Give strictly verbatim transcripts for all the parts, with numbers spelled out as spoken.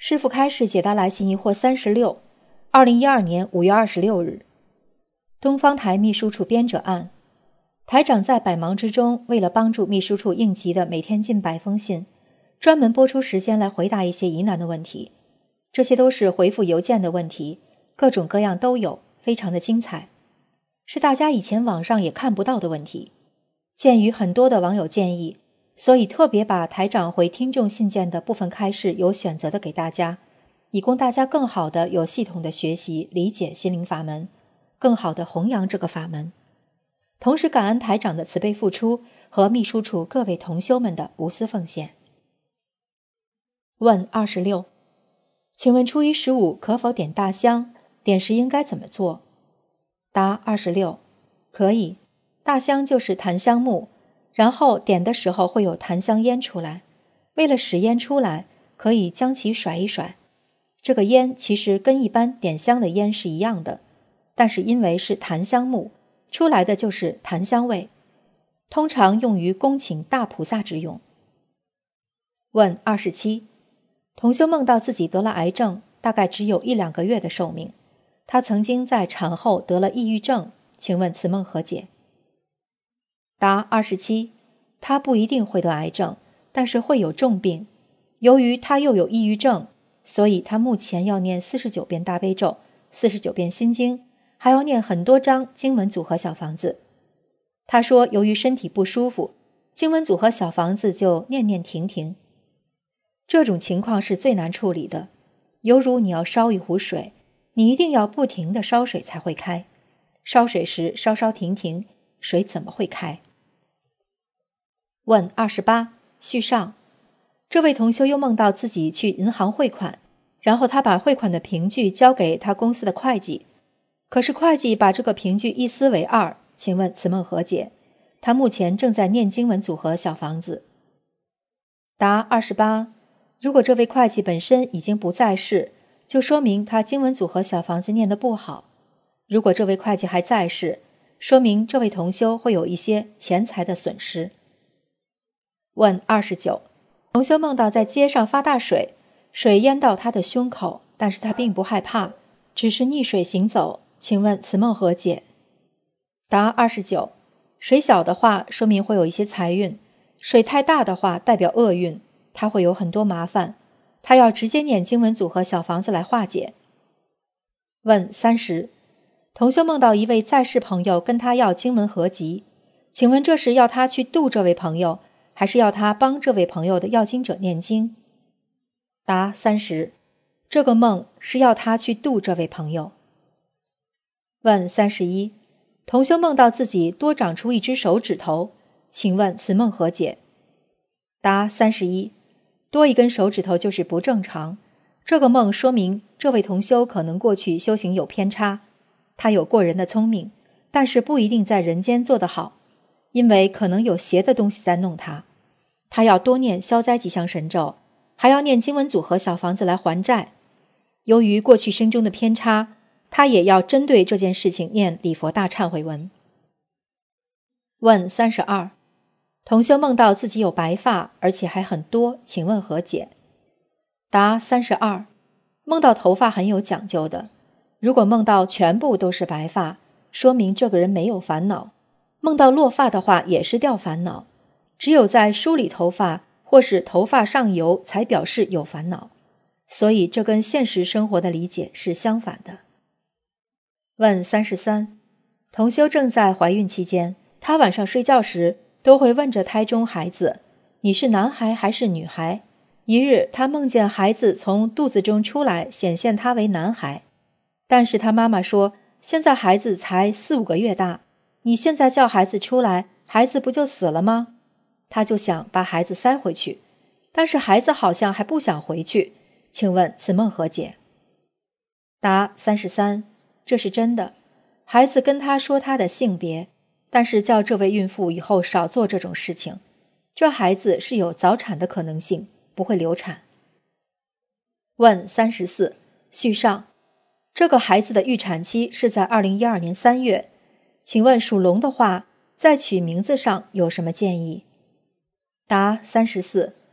师父开示解答来信疑惑三十六，二零一二年五月二十六日，东方台秘书处编者案，台长在百忙之中，为了帮助秘书处应急的每天近百封信，专门拨出时间来回答一些疑难的问题。这些都是回复邮件的问题，各种各样都有，非常的精彩，是大家以前网上也看不到的问题。鉴于很多的网友建议，所以特别把台长回听众信件的部分开示有选择的给大家，以供大家更好的有系统的学习理解心灵法门，更好的弘扬这个法门。同时感恩台长的慈悲付出和秘书处各位同修们的无私奉献。问二十六，请问初一十五可否点大香？点时应该怎么做？答二十六，可以。大香就是檀香木，然后点的时候会有檀香烟出来，为了使烟出来，可以将其甩一甩。这个烟其实跟一般点香的烟是一样的，但是因为是檀香木，出来的就是檀香味，通常用于恭请大菩萨之用。问二十七，同修梦到自己得了癌症，大概只有一两个月的寿命，他曾经在产后得了抑郁症，请问此梦何解？答二十七，他不一定会得癌症，但是会有重病。由于他又有抑郁症，所以他目前要念四十九遍大悲咒，四十九遍心经，还要念很多张经文组合小房子。他说由于身体不舒服，经文组合小房子就念念停停。这种情况是最难处理的，犹如你要烧一壶水，你一定要不停地烧水才会开，烧水时烧烧停停，水怎么会开？问二十八，续上，这位同修又梦到自己去银行汇款，然后他把汇款的凭据交给他公司的会计，可是会计把这个凭据一撕为二，请问此梦何解？他目前正在念经文组合小房子。答二十八，如果这位会计本身已经不在世，就说明他经文组合小房子念得不好；如果这位会计还在世，说明这位同修会有一些钱财的损失。问二十九，同修梦到在街上发大水，水淹到他的胸口，但是他并不害怕，只是逆水行走，请问此梦何解？答二十九，水小的话说明会有一些财运，水太大的话代表厄运，他会有很多麻烦，他要直接念经文组合小房子来化解。问三十，同修梦到一位在世朋友跟他要经文合集，请问这是要他去度这位朋友，还是要他帮这位朋友的要经者念经？答三十，这个梦是要他去度这位朋友。问三十一，同修梦到自己多长出一只手指头，请问此梦何解？答三十一，多一根手指头就是不正常，这个梦说明这位同修可能过去修行有偏差，他有过人的聪明，但是不一定在人间做得好，因为可能有邪的东西在弄他。他要多念消灾吉祥神咒，还要念经文组合小房子来还债。由于过去生中的偏差，他也要针对这件事情念礼佛大忏悔文。问三十二，同修梦到自己有白发，而且还很多，请问何解？答三十二，梦到头发很有讲究的，如果梦到全部都是白发，说明这个人没有烦恼；梦到落发的话也是掉烦恼，只有在梳理头发或是头发上油才表示有烦恼，所以这跟现实生活的理解是相反的。问三十三，同修正在怀孕期间，她晚上睡觉时都会问着胎中孩子，你是男孩还是女孩？一日她梦见孩子从肚子中出来，显现他为男孩，但是她妈妈说现在孩子才四五个月大，你现在叫孩子出来，孩子不就死了吗？她就想把孩子塞回去，但是孩子好像还不想回去，请问此梦何解？答三十三，这是真的，孩子跟他说他的性别，但是叫这位孕妇以后少做这种事情，这孩子是有早产的可能性，不会流产。问三十四，续上，这个孩子的预产期是在二零一二年三月，请问属龙的话，在取名字上有什么建议？答三十四，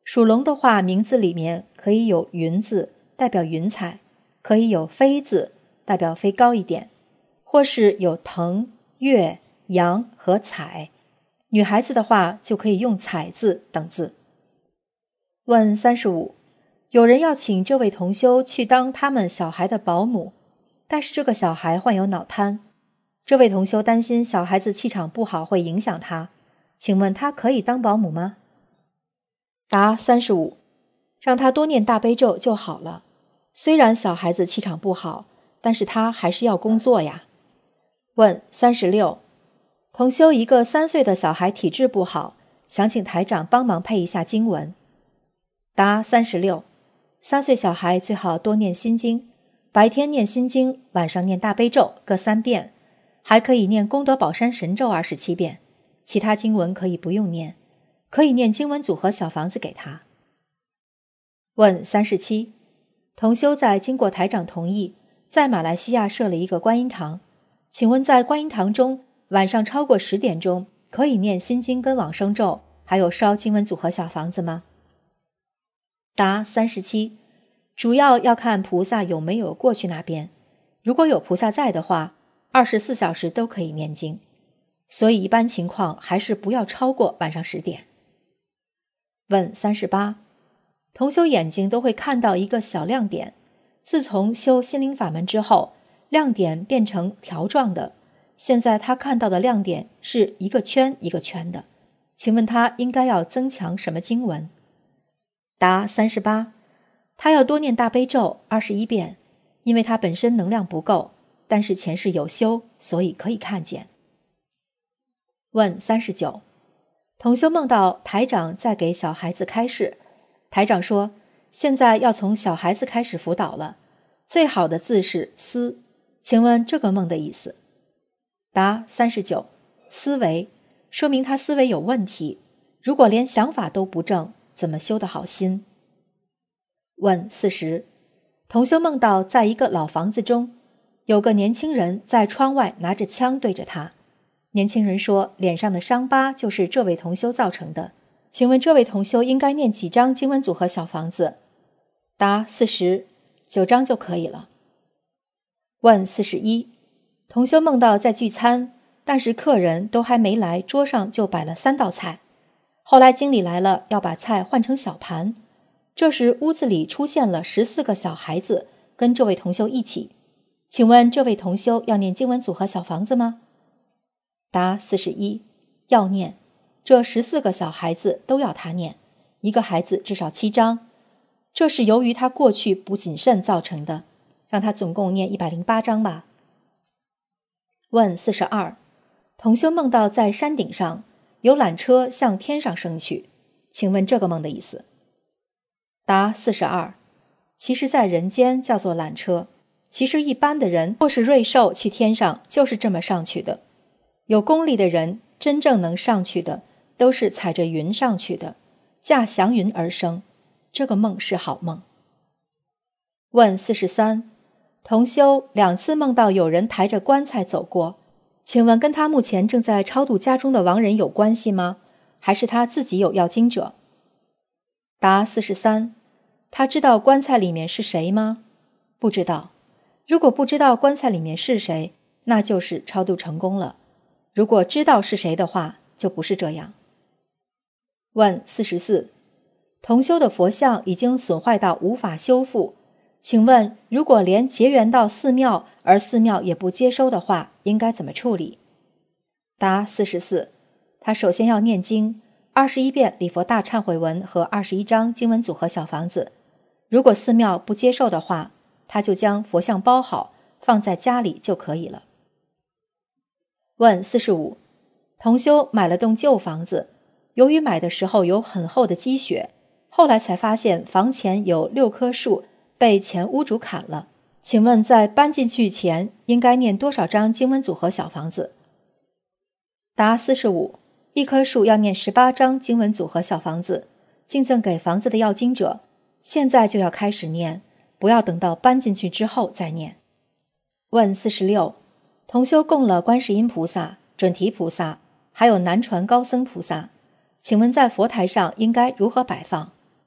属龙的话，名字里面可以有云字，代表云彩，可以有飞字，代表飞高一点，或是有腾、跃、扬和彩。女孩子的话就可以用彩字等字。问三十五，有人要请这位同修去当他们小孩的保姆，但是这个小孩患有脑瘫，这位同修担心小孩子气场不好会影响他，请问他可以当保姆吗？答三十五，让他多念大悲咒就好了。虽然小孩子气场不好，但是他还是要工作呀。问三十六，同修一个三岁的小孩体质不好，想请台长帮忙配一下经文。答三十六，三岁小孩最好多念心经，白天念心经，晚上念大悲咒各三遍，还可以念功德宝山神咒二十七遍，其他经文可以不用念，可以念经文组合小房子给他。问三十七，同修在经过台长同意，在马来西亚设了一个观音堂，请问在观音堂中，晚上超过十点钟可以念心经跟往生咒，还有烧经文组合小房子吗？答三十七，主要要看菩萨有没有过去那边，如果有菩萨在的话，二十四小时都可以念经，所以一般情况还是不要超过晚上十点。问三十八，同修眼睛都会看到一个小亮点，自从修心灵法门之后，亮点变成条状的，现在他看到的亮点是一个圈一个圈的，请问他应该要增强什么经文？答三十八，他要多念大悲咒二十一遍，因为他本身能量不够，但是前世有修，所以可以看见。问三十九，同修梦到台长在给小孩子开示，台长说现在要从小孩子开始辅导了，最好的字是思，请问这个梦的意思？答三十九，思维，说明他思维有问题，如果连想法都不正，怎么修得好心？问四十，同修梦到在一个老房子中，有个年轻人在窗外拿着枪对着他，年轻人说脸上的伤疤就是这位同修造成的，请问这位同修应该念几张经文组合小房子？答四十九张就可以了。问四十一，同修梦到在聚餐，但是客人都还没来，桌上就摆了三道菜，后来经理来了，要把菜换成小盘，这时屋子里出现了十四个小孩子，跟这位同修一起，请问这位同修要念经文组合小房子吗？答四十一，要念，这十四个小孩子都要他念，一个孩子至少七张，这是由于他过去不谨慎造成的，让他总共念一百零八张吧。问四十二，同修梦到在山顶上有缆车向天上升去，请问这个梦的意思？答四十二，其实在人间叫做缆车，其实一般的人或是瑞兽去天上就是这么上去的，有功力的人真正能上去的都是踩着云上去的，驾祥云而生，这个梦是好梦。问四十三，同修两次梦到有人抬着棺材走过，请问跟他目前正在超度家中的亡人有关系吗？还是他自己有要经者？答四十三，他知道棺材里面是谁吗？不知道。如果不知道棺材里面是谁，那就是超度成功了，如果知道是谁的话，就不是这样。问四十四，同修的佛像已经损坏到无法修复，请问如果连结缘到寺庙而寺庙也不接收的话，应该怎么处理？答四十四，他首先要念经，二十一遍礼佛大忏悔文和二十一张经文组合小房子，如果寺庙不接受的话，他就将佛像包好放在家里就可以了。问四十五，同修买了栋旧房子，由于买的时候有很厚的积雪，后来才发现房前有六棵树被前屋主砍了，请问在搬进去前应该念多少张经文组合小房子？答四十五，一棵树要念十八张经文组合小房子，敬赠给房子的要经者，现在就要开始念，不要等到搬进去之后再念。问四十六，同修供了观世音菩萨、准提菩萨，还有南传高僧菩萨，请问在佛台上应该如何摆放？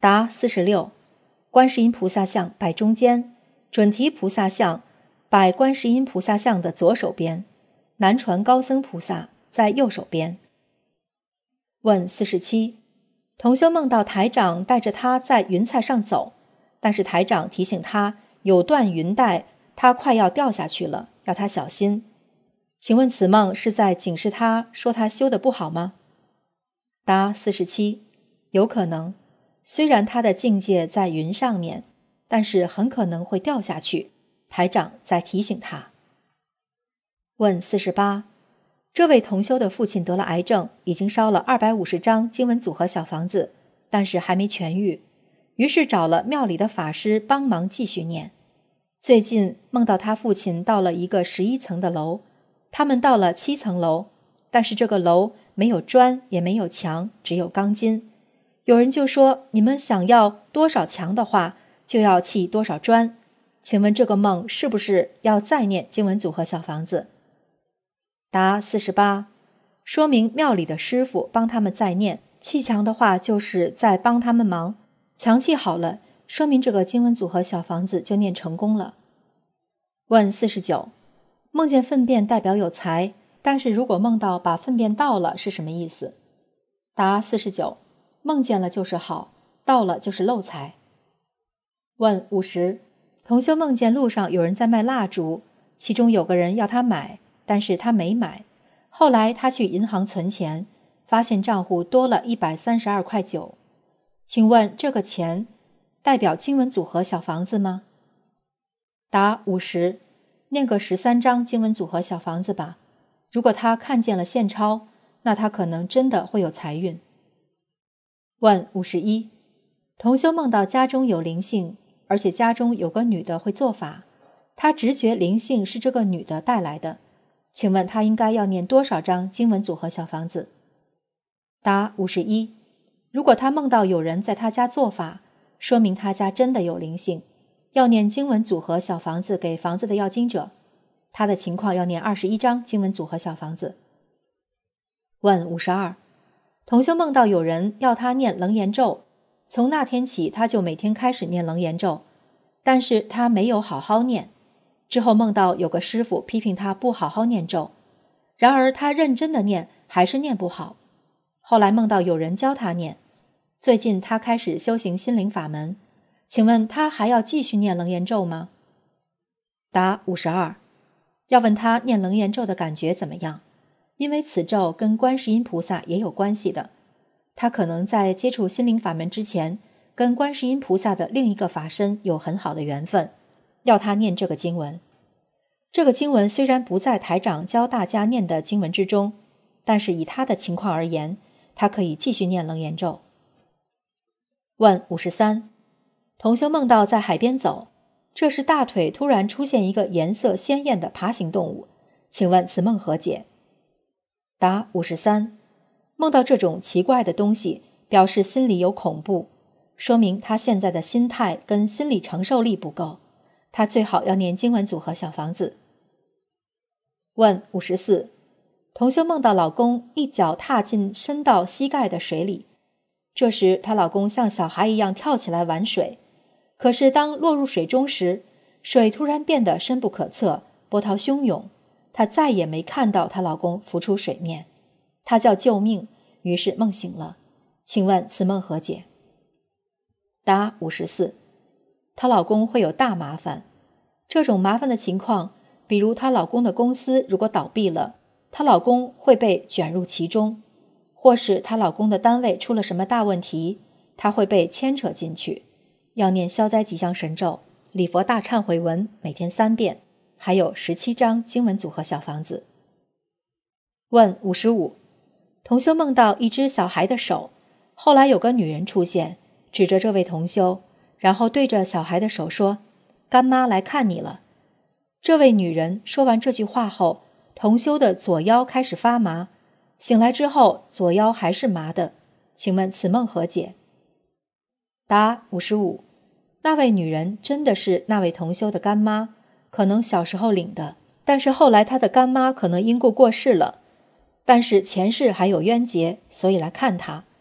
答四十六，观世音菩萨像摆中间，准提菩萨像摆观世音菩萨像的左手边，南传高僧菩萨在右手边。问四十七，同修梦到台长带着他在云彩上走，但是台长提醒他有段云带，他快要掉下去了，要他小心。请问此梦是在警示他，说他修得不好吗？答四十七，有可能，虽然他的境界在云上面，但是很可能会掉下去，台长在提醒他。问四十八，这位同修的父亲得了癌症，已经烧了二百五十张经文组合小房子，但是还没痊愈，于是找了庙里的法师帮忙继续念。最近梦到他父亲到了一个十一层的楼，他们到了七层楼，但是这个楼没有砖也没有墙，只有钢筋。有人就说，你们想要多少墙的话，就要砌多少砖。请问这个梦是不是要再念经文组合小房子？答四十八，说明庙里的师傅帮他们再念，砌墙的话就是在帮他们忙，墙砌好了，说明这个经文组合小房子就念成功了。问四十九，梦见粪便代表有财，但是如果梦到把粪便倒了是什么意思？答四十九，梦见了就是好，倒了就是漏财。问五十，同修梦见路上有人在卖蜡烛，其中有个人要他买，但是他没买，后来他去银行存钱，发现账户多了一百三十二块九。请问这个钱代表经文组合小房子吗？答五十，念个十三章经文组合小房子吧。如果他看见了现钞，那他可能真的会有财运。问五十一，同修梦到家中有灵性，而且家中有个女的会做法，他直觉灵性是这个女的带来的，请问他应该要念多少章经文组合小房子？答五十一，如果他梦到有人在他家做法，说明他家真的有灵性，要念经文组合小房子给房子的要经者，他的情况要念二十一章经文组合小房子。问五十二，同修梦到有人要他念楞严咒，从那天起他就每天开始念楞严咒，但是他没有好好念，之后梦到有个师傅批评他不好好念咒，然而他认真的念还是念不好，后来梦到有人教他念，最近他开始修行心灵法门，请问他还要继续念楞严咒吗？答五十二，要问他念楞严咒的感觉怎么样，因为此咒跟观世音菩萨也有关系的，他可能在接触心灵法门之前，跟观世音菩萨的另一个法身有很好的缘分，要他念这个经文。这个经文虽然不在台长教大家念的经文之中，但是以他的情况而言，他可以继续念楞严咒。问五十三，同修梦到在海边走，这时大腿突然出现一个颜色鲜艳的爬行动物，请问此梦何解？答五十三，梦到这种奇怪的东西，表示心里有恐怖，说明他现在的心态跟心理承受力不够，他最好要念经文组合小房子。问五十四，同修梦到老公一脚踏进深到膝盖的水里，这时她老公像小孩一样跳起来玩水，可是当落入水中时，水突然变得深不可测，波涛汹涌，她再也没看到她老公浮出水面，她叫救命，于是梦醒了，请问此梦何解？答五十四，她老公会有大麻烦，这种麻烦的情况，比如她老公的公司如果倒闭了，她老公会被卷入其中，或是她老公的单位出了什么大问题，她会被牵扯进去，要念消灾吉祥神咒、礼佛大忏悔文每天三遍，还有十七章经文组合小房子。问五十五，同修梦到一只小孩的手，后来有个女人出现，指着这位同修，然后对着小孩的手说，干妈来看你了。这位女人说完这句话后，同修的左腰开始发麻，醒来之后左腰还是麻的，请问此梦何解？答五十五，那位女人真的是那位同修的干妈，可能小时候领的，但是后来她的干妈可能因故过世了，但是前世还有冤结，所以来看她。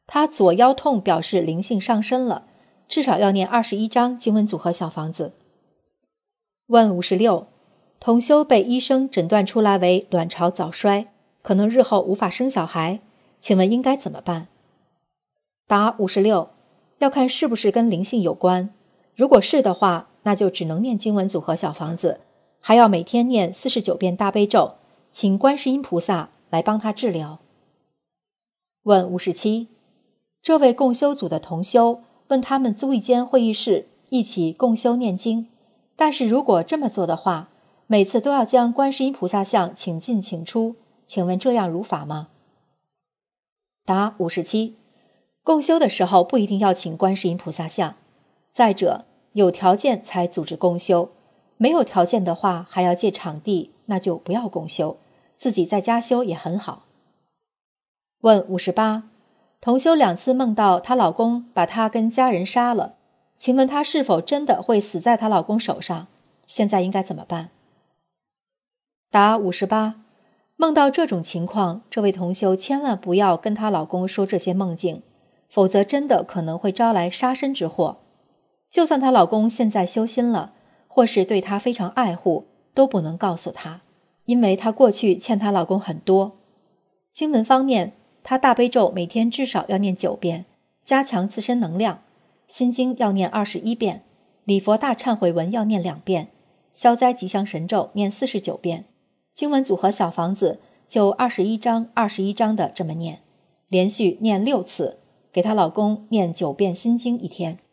她左腰痛表示灵性上升了，至少要念二十一章经文组合小房子。问五十六，同修被医生诊断出来为卵巢早衰，可能日后无法生小孩，请问应该怎么办？答五十六，要看是不是跟灵性有关，如果是的话，那就只能念经文组合小房子，还要每天念四十九遍大悲咒，请观世音菩萨来帮他治疗。问五十七，这位共修组的同修问他们租一间会议室，一起共修念经，但是如果这么做的话，每次都要将观世音菩萨像请进请出，请问这样如法吗？答五十七，共修的时候不一定要请观世音菩萨像，再者有条件才组织共修，没有条件的话还要借场地，那就不要共修，自己在家修也很好。问五十八，同修两次梦到她老公把她跟家人杀了，请问她是否真的会死在她老公手上？现在应该怎么办？答五十八，梦到这种情况，这位同修千万不要跟她老公说这些梦境，否则真的可能会招来杀身之祸。就算她老公现在修心了，或是对她非常爱护，都不能告诉她，因为她过去欠她老公很多。经文方面，她大悲咒每天至少要念九遍，加强自身能量，心经要念二十一遍，礼佛大忏悔文要念两遍，消灾吉祥神咒念四十九遍，经文组合小房子就二十一章二十一章的这么念，连续念六次，给她老公念九遍心经一天。